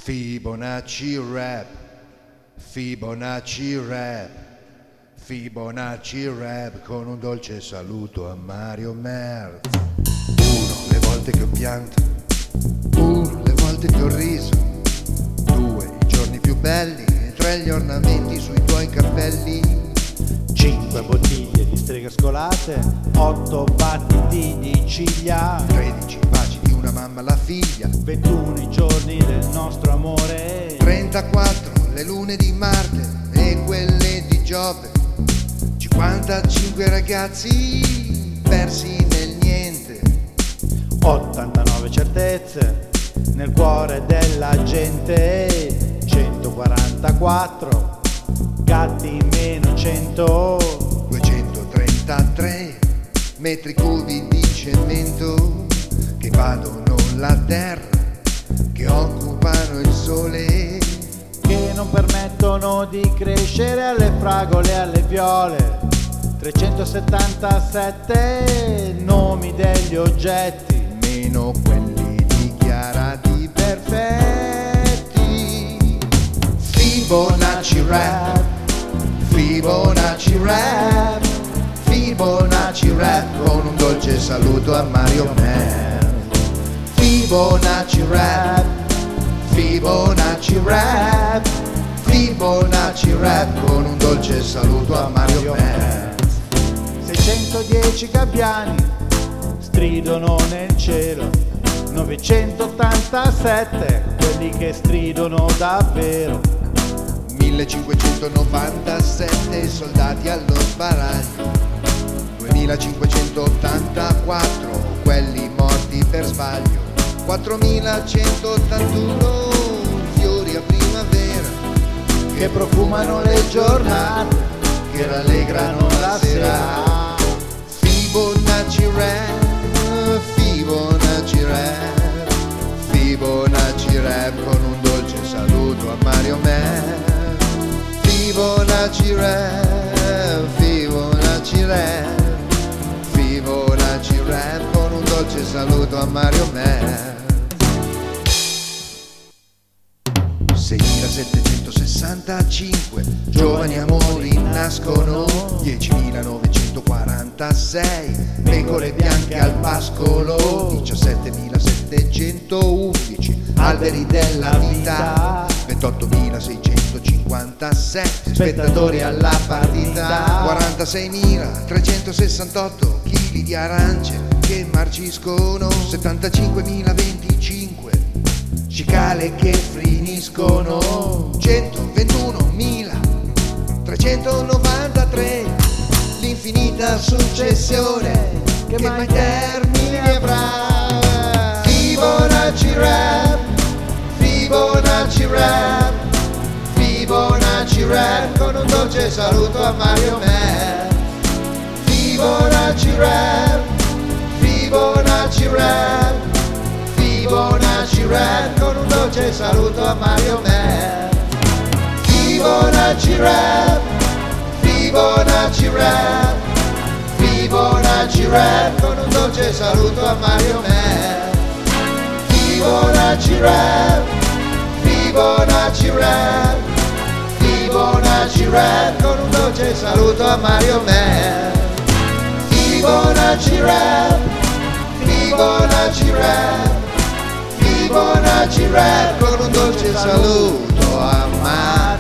Fibonacci rap, Fibonacci rap, Fibonacci rap con un dolce saluto a Mario Merz. 1 le volte che ho pianto, 1 le volte che ho riso, 2 i giorni più belli, 3 gli ornamenti sui tuoi capelli, 5 bottiglie di streghe scolate, 8 battiti di ciglia, 13 baci di una mamma alla figlia, 21 i giorni del nostro amore, 34 le lune di Marte e quelle di Giove, 55 ragazzi persi nel niente, 89 certezze nel cuore della gente, 144 gatti meno 100, 233 metri cubi di cemento che invadono la terra, che occupano il sole, che non permettono di crescere alle fragole e alle viole, 377 nomi degli oggetti, meno quelli dichiarati perfetti. Fibonacci rap, Fibonacci rap, Fibonacci rap con un dolce saluto a Mario Merz. Fibonacci rap, Fibonacci rap, Fibonacci rap con un dolce saluto a Mario Merz. 610 gabbiani stridono nel cielo, 987 quelli che stridono davvero, 1597 soldati allo sbaraglio, 2584 quelli morti per sbaglio, 4181 fiori a primavera che profumano le giornate, che rallegrano la sera. Fibonacci rap, Fibonacci rap, Fibonacci rap con un dolce saluto a Mario Merz. Fibonacci rap, Fibonacci rap, Fibonacci rap con un dolce saluto a Mario Merz. 6765 giovani amori nascono, 10.946 pecore bianche al pascolo, 17.711 alberi della vita, 28.657 spettatori alla partita, 46.368 chili di arance che marciscono, 75.025 cicale che finiscono, 121.393 l'infinita successione che mai termine avrà. Fibonacci rap, Fibonacci rap, Fibonacci rap con un dolce saluto a Mario Merz. Fibonacci rap, Fibonacci rap, Fibonacci rap con un dolce saluto a Mario Merz. Fibonacci rap, Fibonacci rap, Fibonacci rap con un dolce saluto a Mario Merz. Fibonacci rap, Fibonacci rap, Fibonacci rap con un dolce saluto a Mario Merz. Fibonacci rap, Fibonacci rap, Fibonacci rap con un dolce saluto a Mario Merz.